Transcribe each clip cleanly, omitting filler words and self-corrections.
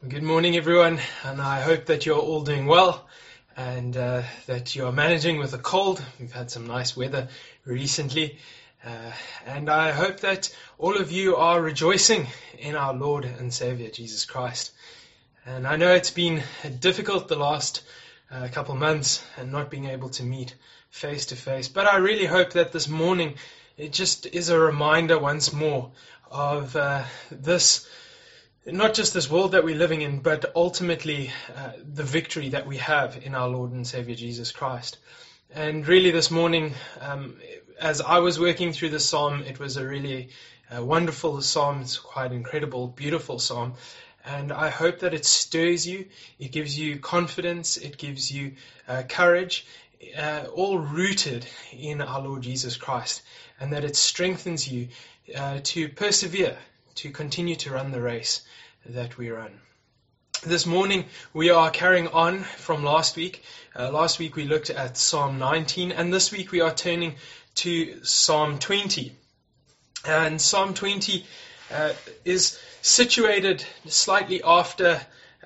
Good morning, everyone, and I hope that you're all doing well and that you're managing with a cold. We've had some nice weather recently, and I hope that all of you are rejoicing in our Lord and Savior, Jesus Christ. And I know it's been difficult the last couple months and not being able to meet face to face, but I really hope that this morning it just is a reminder once more of this. Not just this world that we're living in, but ultimately the victory that we have in our Lord and Savior Jesus Christ. And really this morning, as I was working through the psalm, it was a really wonderful psalm. It's quite incredible, beautiful psalm. And I hope that it stirs you, it gives you confidence, it gives you courage, all rooted in our Lord Jesus Christ. And that it strengthens you to persevere, to continue to run the race that we run. This morning we are carrying on from last week. Last week we looked at Psalm 19, and this week we are turning to Psalm 20. And Psalm 20 is situated slightly after,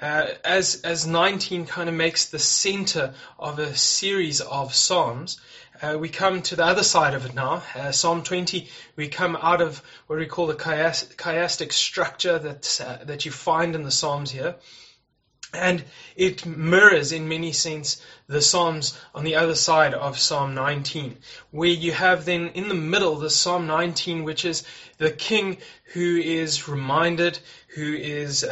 as 19 kind of makes the center of a series of psalms. We come to the other side of it now. Psalm 20, we come out of what we call the chiastic structure that you find in the Psalms here. And it mirrors, in many sense, the Psalms on the other side of Psalm 19, where you have then in the middle the Psalm 19, which is the king who is reminded, who is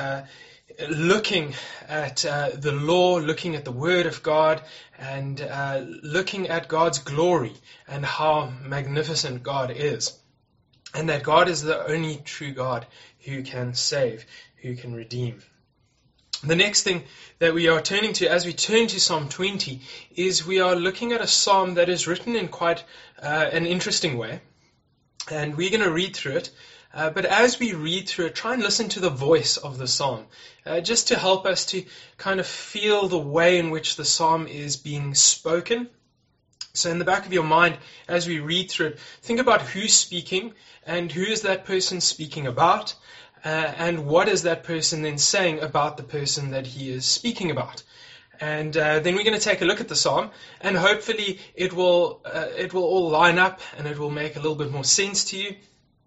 looking at the law, looking at the Word of God, and looking at God's glory and how magnificent God is. And that God is the only true God who can save, who can redeem. The next thing that we are turning to as we turn to Psalm 20 is we are looking at a psalm that is written in quite an interesting way. And we're going to read through it. But as we read through it, try and listen to the voice of the psalm, just to help us to kind of feel the way in which the psalm is being spoken. So in the back of your mind, as we read through it, think about who's speaking and who is that person speaking about, and what is that person then saying about the person that he is speaking about. And then we're going to take a look at the psalm, and hopefully it will all line up and it will make a little bit more sense to you.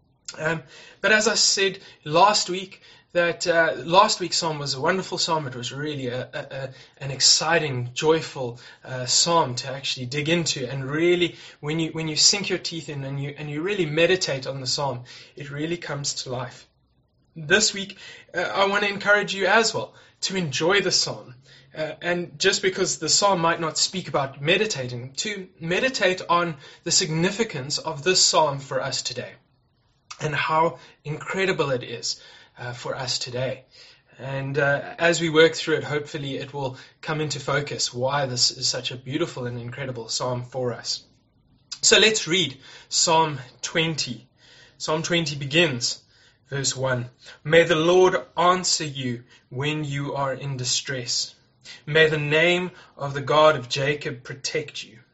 But as I said last week, that last week's psalm was a wonderful psalm. It was really an exciting, joyful psalm to actually dig into. And really, when you sink your teeth in and you really meditate on the psalm, it really comes to life. This week, I want to encourage you as well to enjoy the psalm. And just because the psalm might not speak about meditating, to meditate on the significance of this psalm for us today. And how incredible it is for us today. And as we work through it, hopefully it will come into focus why this is such a beautiful and incredible psalm for us. So let's read Psalm 20. Psalm 20 begins, verse 1. May the Lord answer you when you are in distress. May the name of the God of Jacob protect you.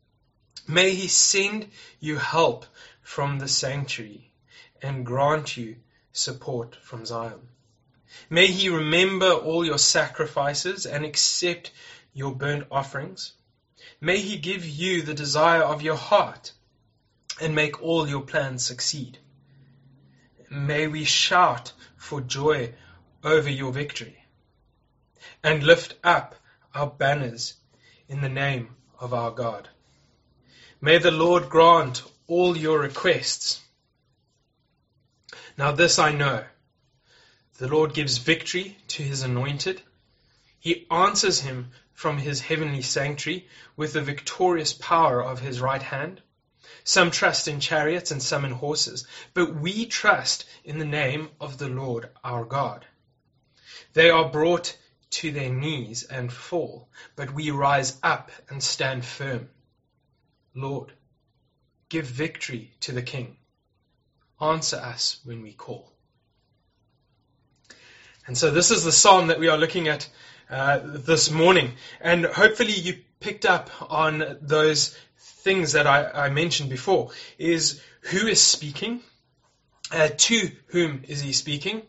May he send you help from the sanctuary and grant you support from Zion. May he remember all your sacrifices and accept your burnt offerings. May he give you the desire of your heart and make all your plans succeed. May we shout for joy over your victory and lift up our banners in the name of our God. May the Lord grant all your requests. Now this I know, the Lord gives victory to his anointed. He answers him from his heavenly sanctuary with the victorious power of his right hand. Some trust in chariots and some in horses, but we trust in the name of the Lord our God. They are brought to their knees and fall, but we rise up and stand firm. Lord, give victory to the King. Answer us when we call. And so this is the psalm that we are looking at this morning. And hopefully you picked up on those things that I mentioned before. Is who is speaking, to whom is he speaking,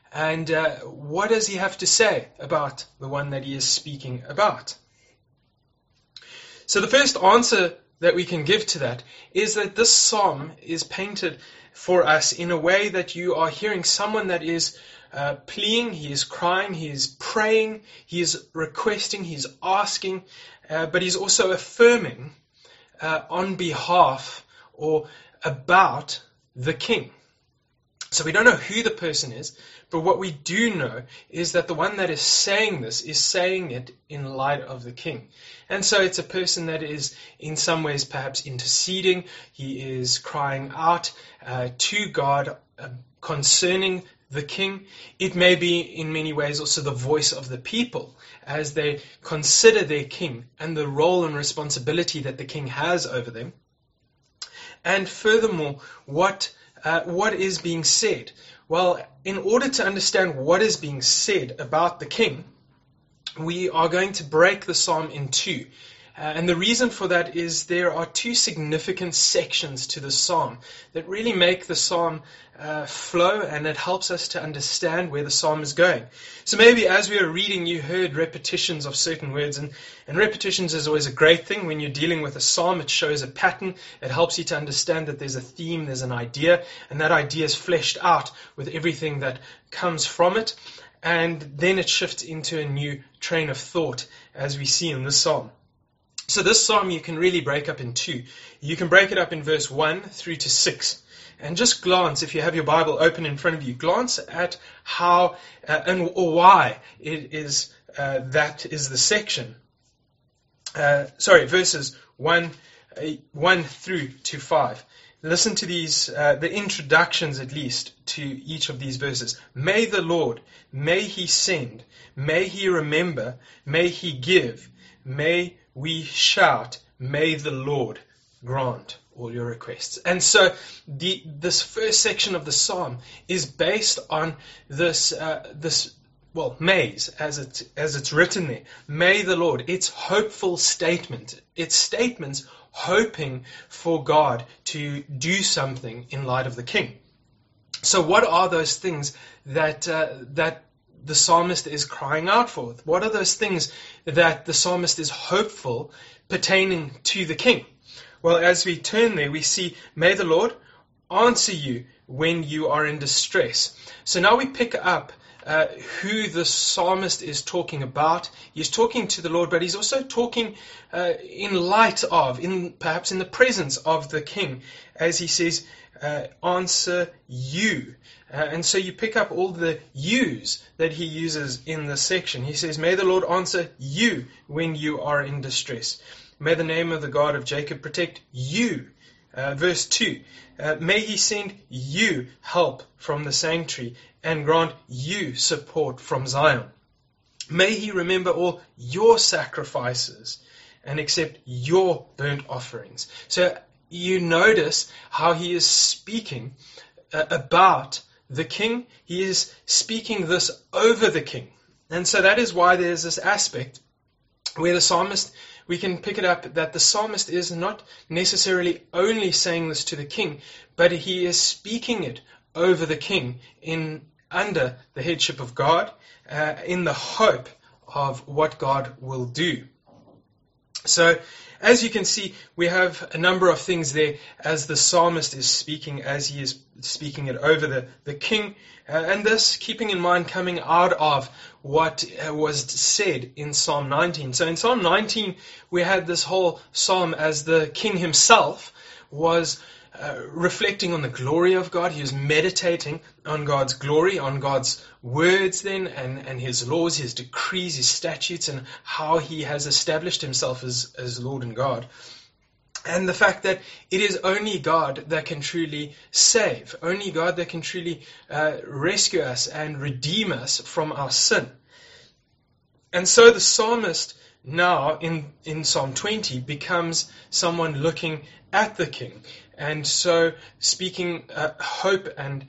And what does he have to say about the one that he is speaking about? So the first answer that we can give to that is that this psalm is painted for us in a way that you are hearing someone that is pleading, he is crying, he is praying, he is requesting, he is asking, but he's also affirming on behalf or about the king. So we don't know who the person is, but what we do know is that the one that is saying this is saying it in light of the king. And so it's a person that is in some ways perhaps interceding. He is crying out to God concerning the king. It may be in many ways also the voice of the people as they consider their king and the role and responsibility that the king has over them. And furthermore, what is being said? Well, in order to understand what is being said about the king, we are going to break the psalm in two. And the reason for that is there are two significant sections to the psalm that really make the psalm flow, and it helps us to understand where the psalm is going. So maybe as we were reading, you heard repetitions of certain words, and repetitions is always a great thing. When you're dealing with a psalm, it shows a pattern. It helps you to understand that there's a theme, there's an idea, and that idea is fleshed out with everything that comes from it. And then it shifts into a new train of thought, as we see in this psalm. So this psalm you can really break up in two. You can break it up in verse 1 through to 6. And just glance, if you have your Bible open in front of you, glance at how or why it is that is the section. Verses 1 through to 5. Listen to these, the introductions at least, to each of these verses. May the Lord, may He send, may He remember, may He give, may we shout, may the Lord grant all your requests. And so this first section of the psalm is based on this mays, as it's written there. May the Lord, it's hopeful statement. It's statements hoping for God to do something in light of the king. So what are those things that the psalmist is crying out for? What are those things that the psalmist is hopeful pertaining to the king? Well, as we turn there, we see, may the Lord answer you when you are in distress. So now we pick up who the psalmist is talking about. He's talking to the Lord, but he's also talking in light of, perhaps in the presence of the king, as he says, answer you. And so you pick up all the yous that he uses in this section. He says, may the Lord answer you when you are in distress. May the name of the God of Jacob protect you. Verse 2, may He send you help from the sanctuary and grant you support from Zion. May He remember all your sacrifices and accept your burnt offerings. So you notice how he is speaking about the king. He is speaking this over the king. And so that is why there's this aspect where the psalmist, we can pick it up that the psalmist is not necessarily only saying this to the king, but he is speaking it over the king under the headship of God, in the hope of what God will do. So, as you can see, we have a number of things there as the psalmist is speaking, as he is speaking it over the king. And this, keeping in mind, coming out of what was said in Psalm 19. So in Psalm 19, we had this whole psalm as the king himself was reflecting on the glory of God. He was meditating on God's glory, on God's words then, and His laws, His decrees, His statutes, and how He has established Himself as Lord and God. And the fact that it is only God that can truly save, only God that can truly rescue us and redeem us from our sin. And so the psalmist now in Psalm 20 becomes someone looking at the king, and so speaking hope and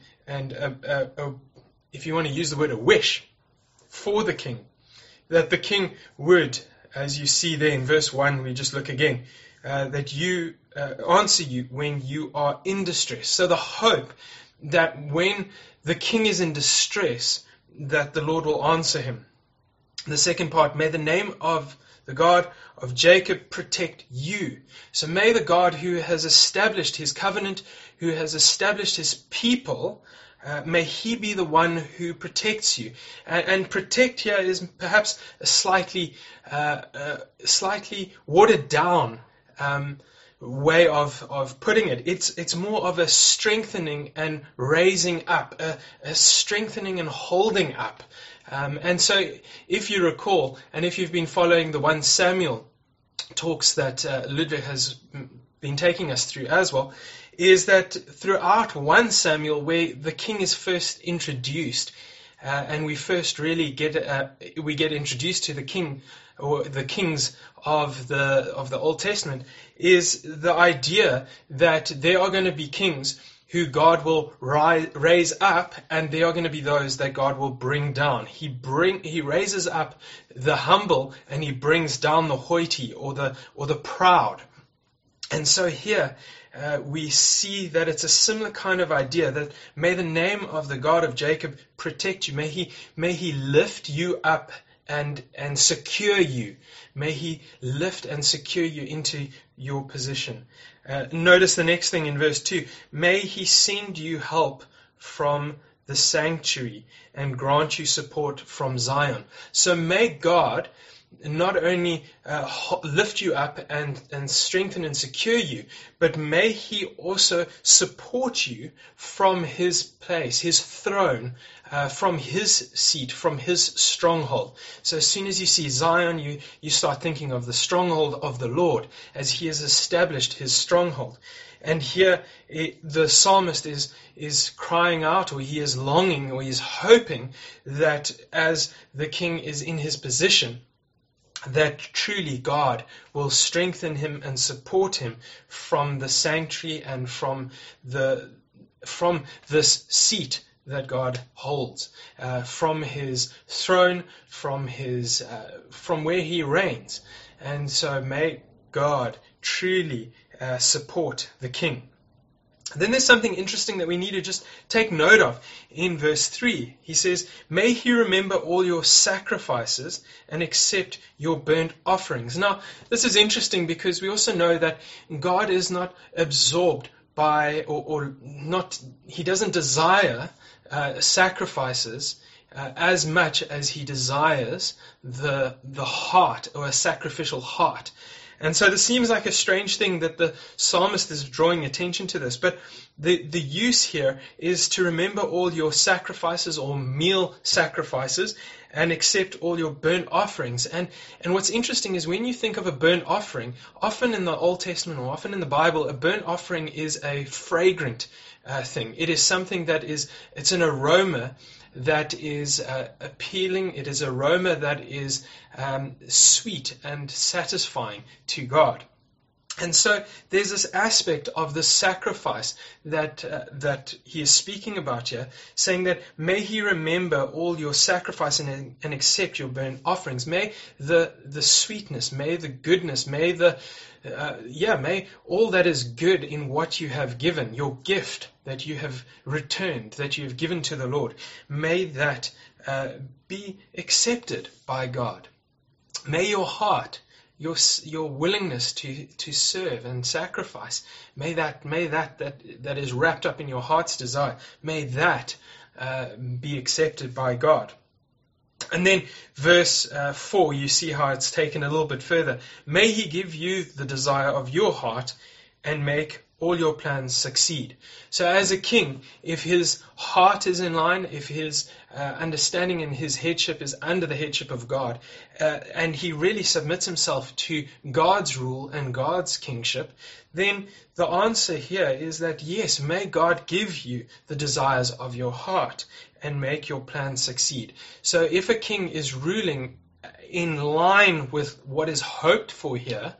if you want to use the word, a wish for the king, that the king would, as you see there in verse 1, we just look again, that you answer you when you are in distress. So the hope that when the king is in distress, that the Lord will answer him. The second part, may the name of the God of Jacob protect you. So may the God who has established his covenant, who has established his people, may he be the one who protects you. And protect here is perhaps a slightly watered down way of putting it. It's more of a strengthening and raising up, a strengthening and holding up. And so if you recall, and if you've been following the 1 Samuel talks that Ludwig has been taking us through as well, is that throughout 1 Samuel, where the king is first introduced, and we first really get introduced to the king or the kings of the Old Testament, is the idea that there are going to be kings who God will raise up, and there are going to be those that God will bring down. He raises up the humble, and he brings down the haughty or the proud. And so here we see that it's a similar kind of idea, that may the name of the God of Jacob protect you. May he lift you up and secure you. May he lift and secure you into your position. Notice the next thing in verse 2. May he send you help from the sanctuary and grant you support from Zion. So may God not only lift you up and strengthen and secure you, but may he also support you from his place, his throne, from his seat, from his stronghold. So as soon as you see Zion, you start thinking of the stronghold of the Lord, as he has established his stronghold. And here the psalmist is crying out, or he is longing, or he is hoping that as the king is in his position, that truly God will strengthen him and support him from the sanctuary and from this seat that God holds, from his throne, from where he reigns. And so may God truly support the king. Then there's something interesting that we need to just take note of in verse 3. He says, may he remember all your sacrifices and accept your burnt offerings. Now, this is interesting because we also know that God is not absorbed by, or not, he doesn't desire sacrifices as much as he desires the heart, or a sacrificial heart. And so this seems like a strange thing that the psalmist is drawing attention to this. But the use here is to remember all your sacrifices or meal sacrifices and accept all your burnt offerings. And what's interesting is when you think of a burnt offering, often in the Old Testament or often in the Bible, a burnt offering is a fragrant thing. It is something it's an aroma that is appealing. It is aroma that is sweet and satisfying to God. And so there's this aspect of the sacrifice that he is speaking about here, saying that may he remember all your sacrifice and accept your burnt offerings. May the sweetness, may the goodness, may may all that is good in what you have given, your gift that you have returned, that you have given to the Lord, may that be accepted by God. May your heart, your willingness to serve and sacrifice, may that is wrapped up in your heart's desire, may that be accepted by God. And then verse 4, you see how it's taken a little bit further. May he give you the desire of your heart and make all your plans succeed. So as a king, if his heart is in line, if his understanding and his headship is under the headship of God, and he really submits himself to God's rule and God's kingship, then the answer here is that yes, may God give you the desires of your heart and make your plans succeed. So if a king is ruling in line with what is hoped for here,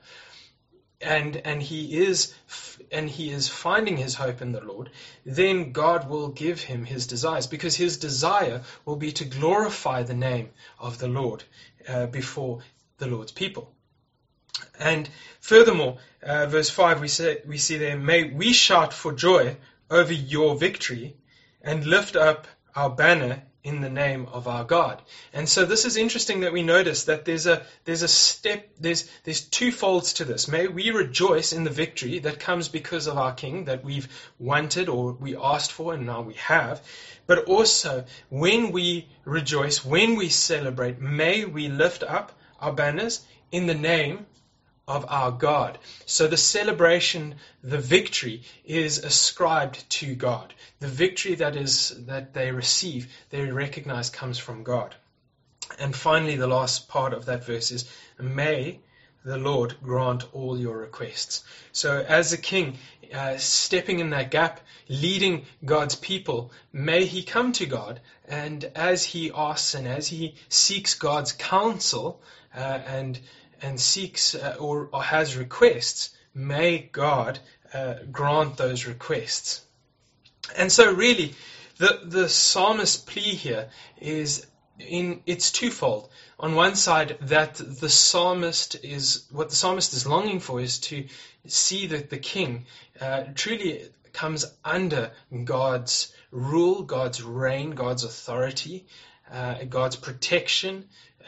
and he is finding his hope in the Lord, then God will give him his desires, because his desire will be to glorify the name of the Lord before the Lord's people. And furthermore, verse 5, we see there, may we shout for joy over your victory and lift up our banner in the name of our God. And so this is interesting that we notice that there's a step, there's two folds to this. May we rejoice in the victory that comes because of our King that we've wanted or we asked for and now we have. But also, when we rejoice, when we celebrate, may we lift up our banners in the name of our God. So the celebration, the victory, is ascribed to God. The victory that they receive, they recognize comes from God. And finally, the last part of that verse is, may the Lord grant all your requests. So as a king, stepping in that gap, leading God's people, may he come to God, and as he asks and as he seeks God's counsel, and seeks or has requests, may God grant those requests. And so really, the psalmist's plea here is it's twofold. On one side, that what the psalmist is longing for is to see that the king truly comes under God's rule, God's reign, God's authority, God's protection,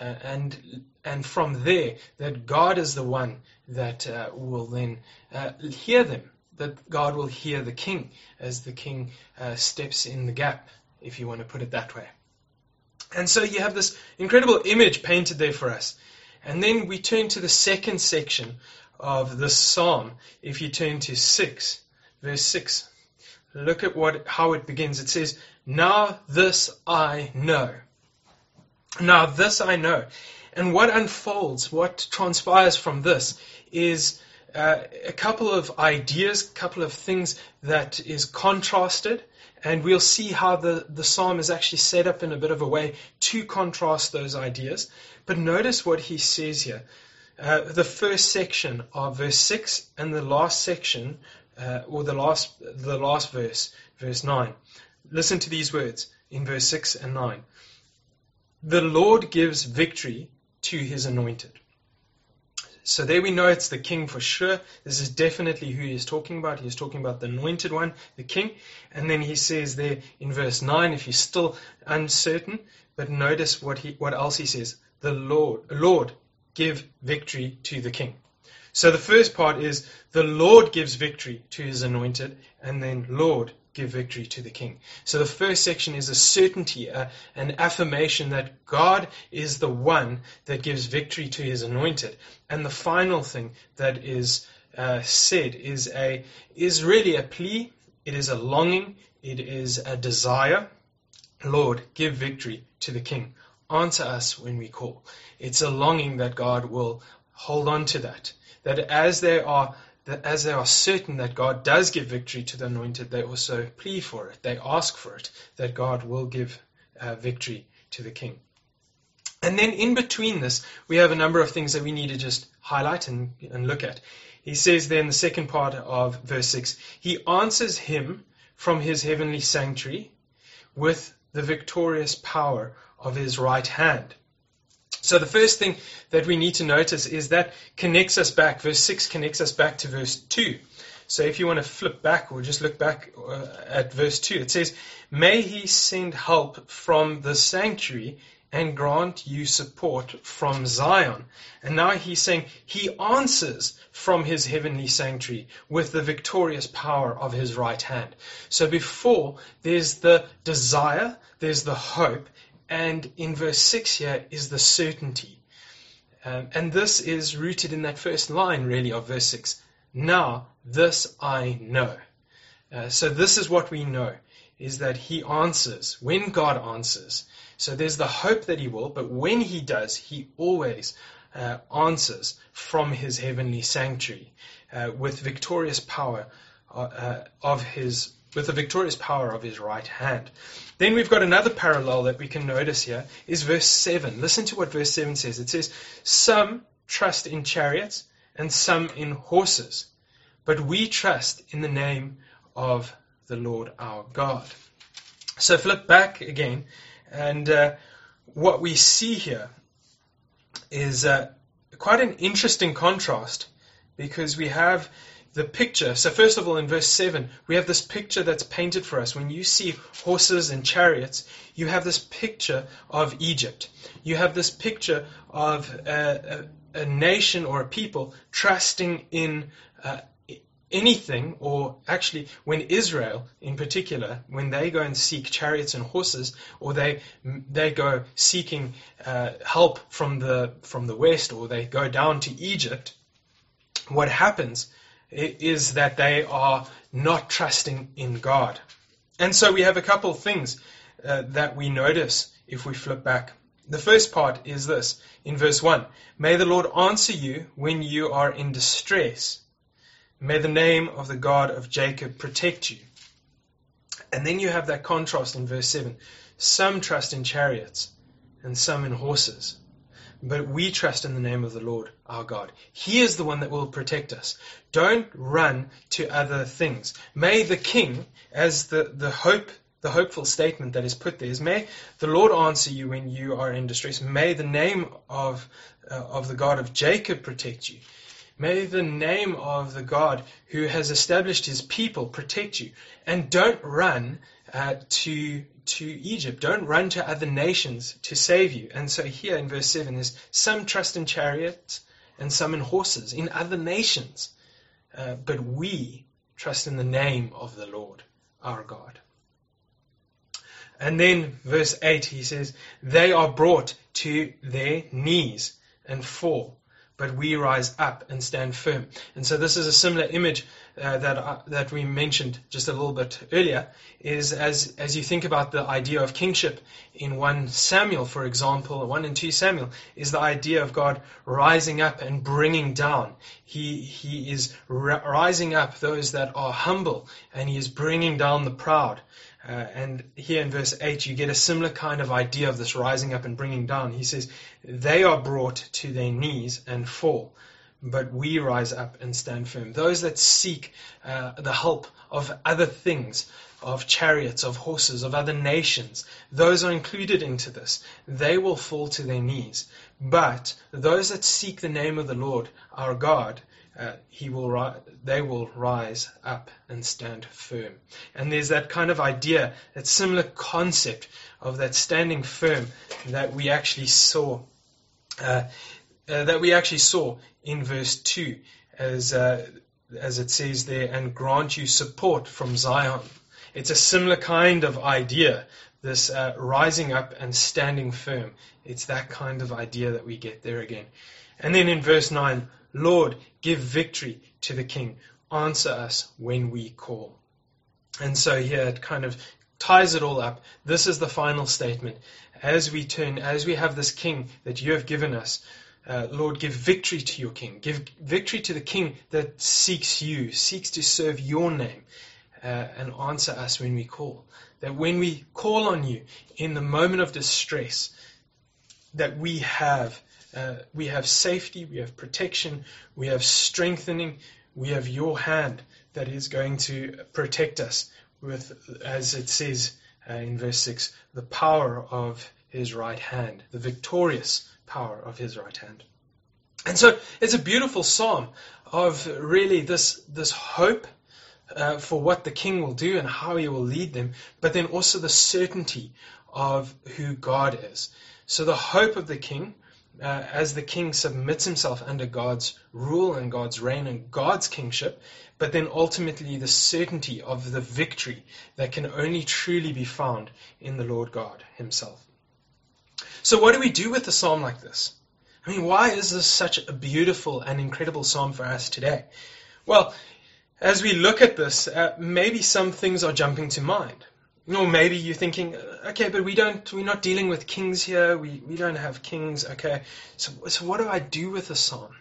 and from there, that God is the one that will then hear them, that God will hear the king as the king steps in the gap, if you want to put it that way. And so you have this incredible image painted there for us. And then we turn to the second section of the psalm. If you turn to verse 6, look at how it begins. It says, "Now this I know." Now this I know. And what unfolds, what transpires from this is a couple of ideas, a couple of things that is contrasted. And we'll see how the psalm is actually set up in a bit of a way to contrast those ideas. But notice what he says here. The first section of verse 6 and the last section, or the last verse, verse 9. Listen to these words in verse 6 and 9. "The Lord gives victory to his anointed." So there we know it's the king for sure. This is definitely who he is talking about. He is talking about the anointed one, the king. And then he says there in verse 9, if you're still uncertain, but notice what else he says. The Lord give victory to the king. So the first part is the Lord gives victory to his anointed, and then Lord give victory to the king. So the first section is a certainty, an affirmation that God is the one that gives victory to his anointed. And the final thing that is said is really a plea. It is a longing. It is a desire. Lord, give victory to the king. Answer us when we call. It's a longing that God will hold on to that. That as they are certain that God does give victory to the anointed, they also plead for it. They ask for it, that God will give victory to the king. And then in between this, we have a number of things that we need to just highlight and look at. He says there in the second part of verse 6, he answers him from his heavenly sanctuary with the victorious power of his right hand. So the first thing that we need to notice is that connects us back. Verse 6 connects us back to verse 2. So if you want to flip back or just look back at verse 2, it says, "May he send help from the sanctuary and grant you support from Zion." And now he's saying he answers from his heavenly sanctuary with the victorious power of his right hand. So before, there's the desire, there's the hope, and in verse 6 here is the certainty. And this is rooted in that first line, really, of verse 6. Now, this I know. So this is what we know, is that he answers, when God answers. So there's the hope that he will, but when he does, he always answers from his heavenly sanctuary with victorious power with the victorious power of his right hand. Then we've got another parallel that we can notice here, is verse 7. Listen to what verse 7 says. It says, "Some trust in chariots and some in horses, but we trust in the name of the Lord our God." So flip back again, and what we see here is quite an interesting contrast, because we have the picture. So first of all, in verse 7, we have this picture that's painted for us. When you see horses and chariots, you have this picture of Egypt. You have this picture of a nation or a people trusting in anything, or actually when Israel in particular, when they go and seek chariots and horses, or they go seeking help from the west, or they go down to Egypt, what happens is that they are not trusting in God. And so we have a couple of things that we notice if we flip back. The first part is this, in verse 1, may the Lord answer you when you are in distress. May the name of the God of Jacob protect you. And then you have that contrast in verse 7. Some trust in chariots and some in horses. But we trust in the name of the Lord our God. He is the one that will protect us. Don't run to other things. May the king, as the hopeful statement that is put there is, may the Lord answer you when you are in distress. May the name of the God of Jacob protect you. May the name of the God who has established his people protect you. And don't run to Egypt. Don't run to other nations to save you. And so here in verse 7 is some trust in chariots and some in horses, in other nations. But we trust in the name of the Lord our God. And then verse 8, he says, they are brought to their knees and fall, but we rise up and stand firm. And so this is a similar image that we mentioned just a little bit earlier, is as you think about the idea of kingship in 1 Samuel, for example, or 1 and 2 Samuel, is the idea of God rising up and bringing down. He is rising up those that are humble, and he is bringing down the proud. And here in verse 8, you get a similar kind of idea of this rising up and bringing down. He says, they are brought to their knees and fall, but we rise up and stand firm. Those that seek the help of other things, of chariots, of horses, of other nations, those are included into this. They will fall to their knees. But those that seek the name of the Lord, our God, they will rise up and stand firm. And there's that kind of idea, that similar concept of that standing firm that we actually saw in verse 2, as it says there, and grant you support from Zion. It's a similar kind of idea, this rising up and standing firm. It's that kind of idea that we get there again. And then in verse 9, Lord, give victory to the king. Answer us when we call. And so here it kind of ties it all up. This is the final statement. As we have this king that you have given us, Lord, give victory to your king. Give victory to the king that seeks you, seeks to serve your name, and answer us when we call. That when we call on you in the moment of distress, that we have safety, we have protection, we have strengthening, we have your hand that is going to protect us with, as it says in verse 6, the power of his right hand, the victorious power of his right hand. And so it's a beautiful psalm of really this hope for what the king will do and how he will lead them, but then also the certainty of who God is. So the hope of the king, as the king submits himself under God's rule and God's reign and God's kingship, but then ultimately the certainty of the victory that can only truly be found in the Lord God himself. So what do we do with a psalm like this? I mean, why is this such a beautiful and incredible psalm for us today? Well, as we look at this, maybe some things are jumping to mind. Or maybe you're thinking, okay, but we're not dealing with kings here. We don't have kings. Okay, so what do I do with the psalm?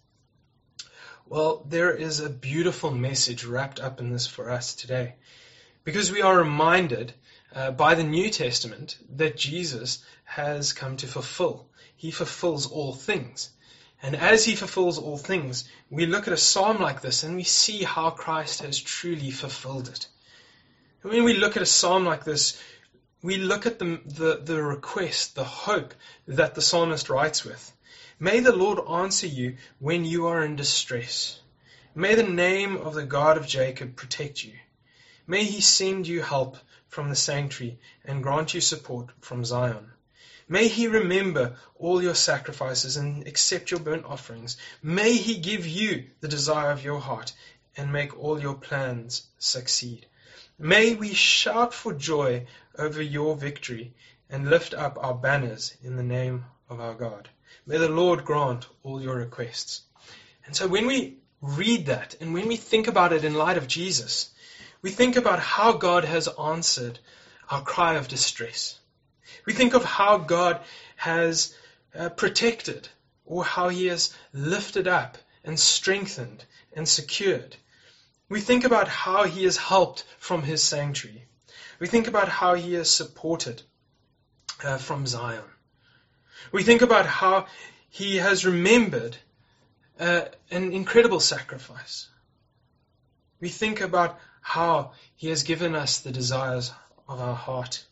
Well, there is a beautiful message wrapped up in this for us today, because we are reminded by the New Testament that Jesus has come to fulfill. He fulfills all things. And as he fulfills all things, we look at a psalm like this and we see how Christ has truly fulfilled it. When we look at a psalm like this, we look at the request, the hope that the psalmist writes with. May the Lord answer you when you are in distress. May the name of the God of Jacob protect you. May he send you help from the sanctuary and grant you support from Zion. May he remember all your sacrifices and accept your burnt offerings. May he give you the desire of your heart and make all your plans succeed. May we shout for joy over your victory and lift up our banners in the name of our God. May the Lord grant all your requests. And so when we read that and when we think about it in light of Jesus, we think about how God has answered our cry of distress. We think of how God has protected, or how he has lifted up and strengthened and secured. We think about how he has helped from his sanctuary. We think about how he has supported from Zion. We think about how he has remembered an incredible sacrifice. We think about how he has given us the desires of our heart.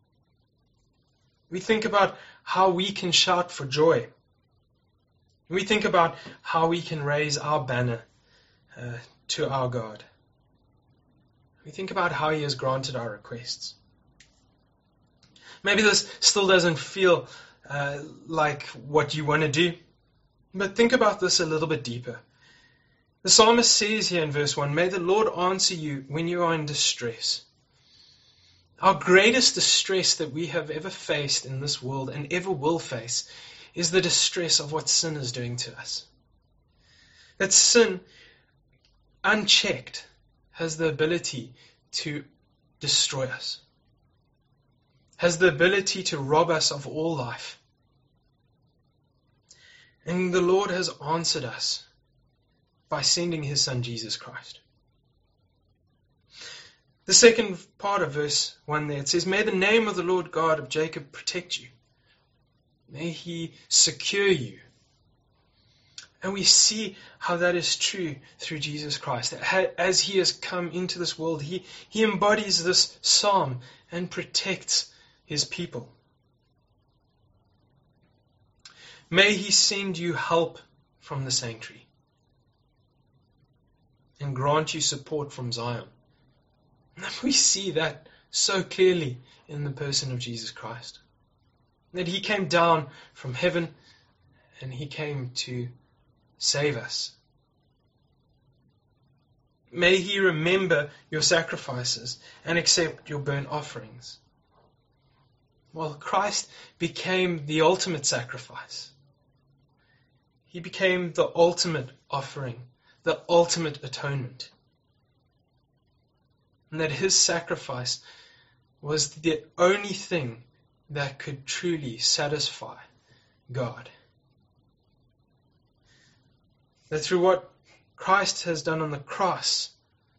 We think about how we can shout for joy. We think about how we can raise our banner to our God. We think about how he has granted our requests. Maybe this still doesn't feel like what you want to do, but think about this a little bit deeper. The psalmist says here in verse 1, "May the Lord answer you when you are in distress." Our greatest distress that we have ever faced in this world and ever will face is the distress of what sin is doing to us. That sin, unchecked, has the ability to destroy us, has the ability to rob us of all life. And the Lord has answered us by sending his Son, Jesus Christ. The second part of verse 1 there, it says, "May the name of the Lord God of Jacob protect you. May he secure you." And we see how that is true through Jesus Christ. As he has come into this world, he embodies this psalm and protects his people. May he send you help from the sanctuary and grant you support from Zion. We see that so clearly in the person of Jesus Christ. That he came down from heaven and he came to save us. May he remember your sacrifices and accept your burnt offerings. Well, Christ became the ultimate sacrifice. He became the ultimate offering, the ultimate atonement. And that his sacrifice was the only thing that could truly satisfy God. That through what Christ has done on the cross,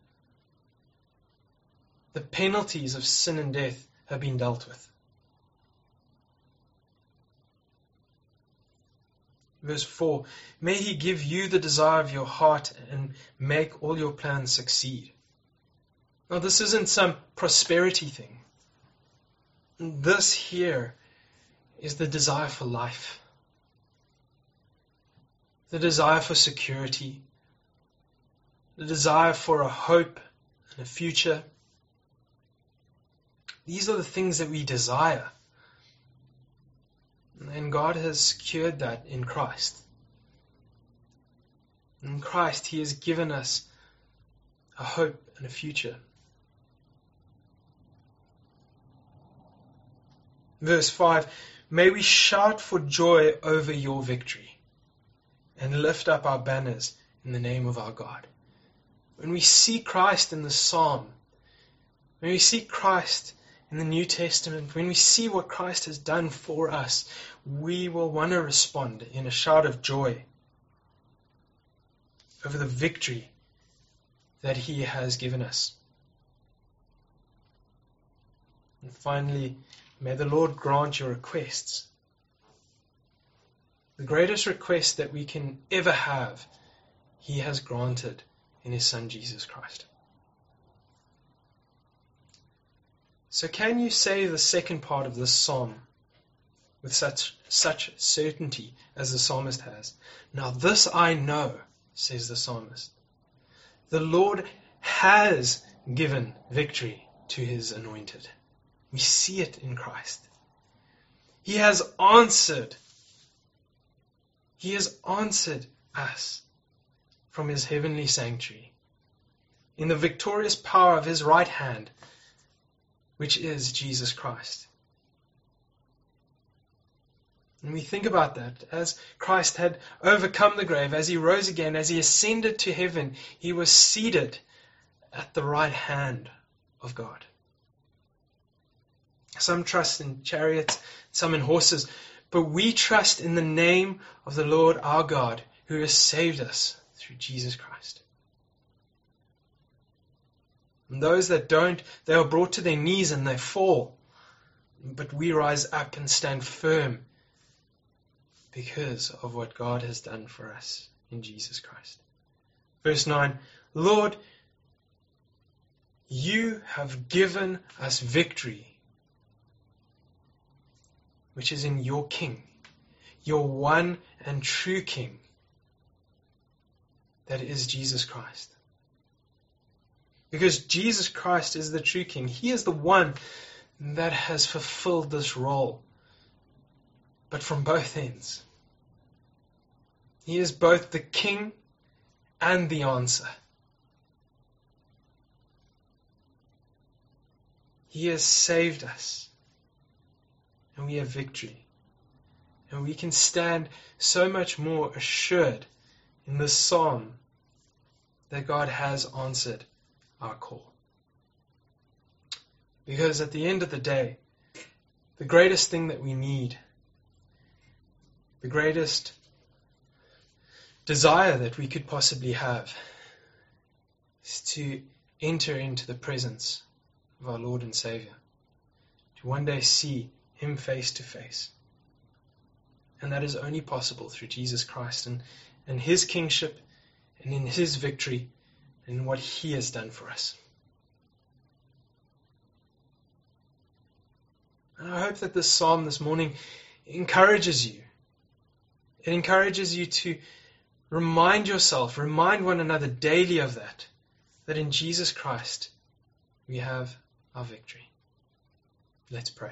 the penalties of sin and death have been dealt with. Verse 4, "May he give you the desire of your heart and make all your plans succeed." Now, this isn't some prosperity thing. This here is the desire for life, the desire for security, the desire for a hope and a future. These are the things that we desire. And God has secured that in Christ. In Christ, he has given us a hope and a future. Verse 5, "May we shout for joy over your victory and lift up our banners in the name of our God." When we see Christ in the Psalm, when we see Christ in the New Testament, when we see what Christ has done for us, we will want to respond in a shout of joy over the victory that he has given us. And finally, may the Lord grant your requests. The greatest request that we can ever have, he has granted in his Son, Jesus Christ. So can you say the second part of this psalm with such certainty as the psalmist has? "Now this I know," says the psalmist, The Lord has given victory to his anointed. We see it in Christ. He has answered. He has answered us from his heavenly sanctuary in the victorious power of his right hand, which is Jesus Christ. And we think about that. As Christ had overcome the grave, as he rose again, as he ascended to heaven, he was seated at the right hand of God. Some trust in chariots, some in horses, but we trust in the name of the Lord our God, who has saved us through Jesus Christ. And those that don't, they are brought to their knees and they fall. But we rise up and stand firm because of what God has done for us in Jesus Christ. Verse 9, Lord, you have given us victory, which is in your King, your one and true King, that is Jesus Christ. Because Jesus Christ is the true King. He is the one that has fulfilled this role, but from both ends. He is both the King and the answer. He has saved us, and we have victory. And we can stand so much more assured in this psalm that God has answered our call. Because at the end of the day, the greatest thing that we need, the greatest desire that we could possibly have, is to enter into the presence of our Lord and Savior, to one day see him face to face. And that is only possible through Jesus Christ and his kingship and in his victory and what he has done for us. And I hope that this psalm this morning encourages you. It encourages you to remind yourself, remind one another daily of that in Jesus Christ we have our victory. Let's pray.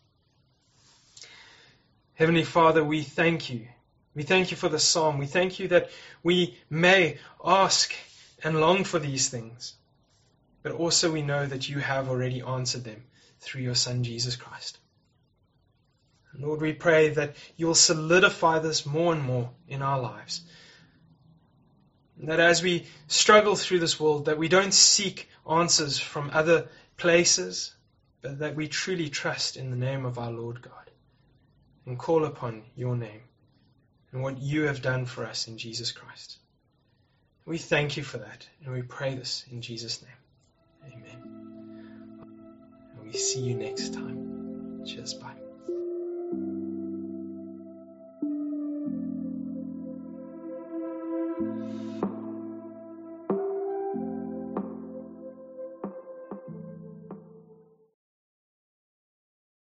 Heavenly Father, we thank you. We thank you for the psalm. We thank you that we may ask and long for these things, but also we know that you have already answered them through your Son, Jesus Christ. And Lord, we pray that you will solidify this more and more in our lives. And that as we struggle through this world, that we don't seek answers from other places, but that we truly trust in the name of our Lord God and call upon your name and what you have done for us in Jesus Christ. We thank you for that, and we pray this in Jesus' name. Amen. And we see you next time. Cheers, bye.